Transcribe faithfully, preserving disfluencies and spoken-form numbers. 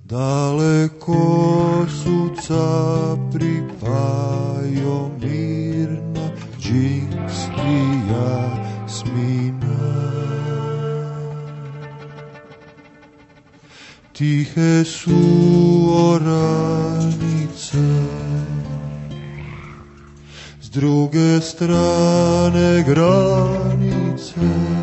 Daleko su capripajo mirna džinski jasmina. Tihe su oranice, s druge strane granice,